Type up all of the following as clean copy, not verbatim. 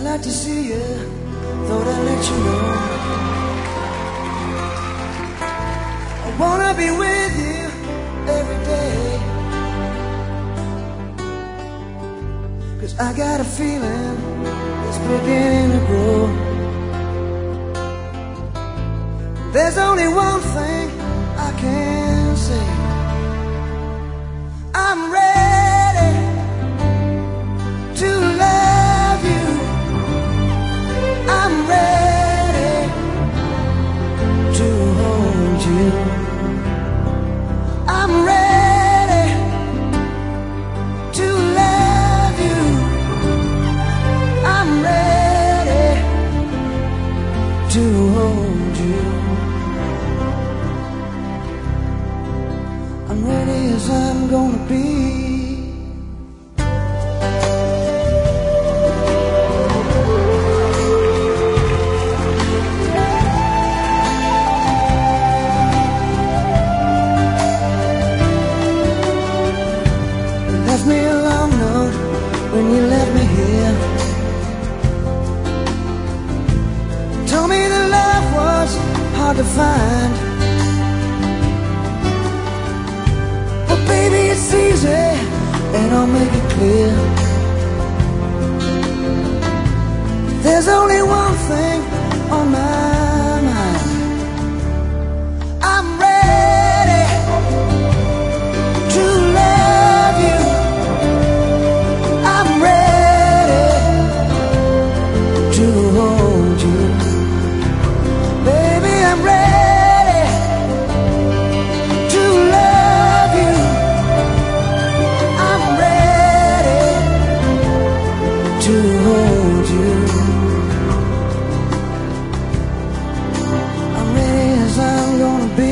like to see you, thought I'd let you know. I wanna be with you every day, 'cause I got a feeling it's beginning to grow. There's only one thing I can say: I'm ready to love you. I'm ready to hold you. I'm ready to love you. I'm ready to hold you. I'm ready as I'm gonna be. Me a long note when you left me here. Told me that love was hard to find, but baby it's easy, and I'll make it clear. There's only one thing on my mind: I'm ready to love you. I'm ready to hold you. Baby, I'm ready to love you. I'm ready to hold you. I'm ready as I'm gonna be.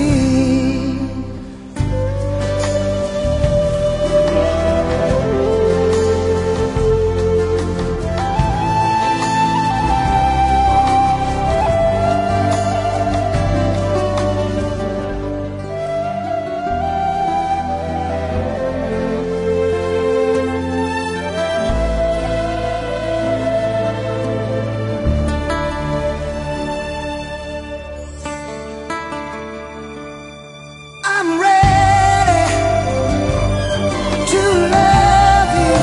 I'm ready to love you.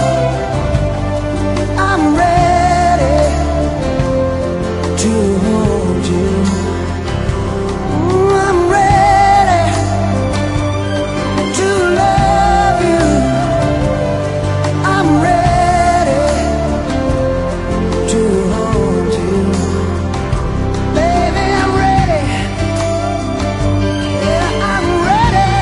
I'm ready to hold you. I'm ready to love you. I'm ready to hold you. Baby, I'm ready. Yeah, I'm ready.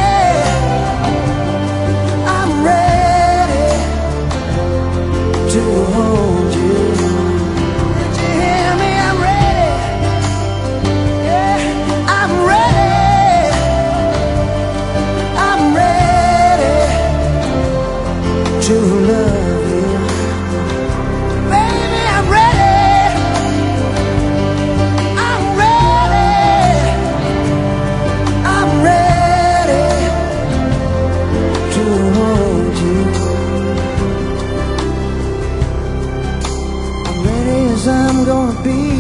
I'm ready to hold you. Did you hear me? I'm ready. Yeah, I'm ready. I'm ready to love you. Baby, I'm ready. I'm ready. I'm ready to hold you. I'm ready as I'm gonna be.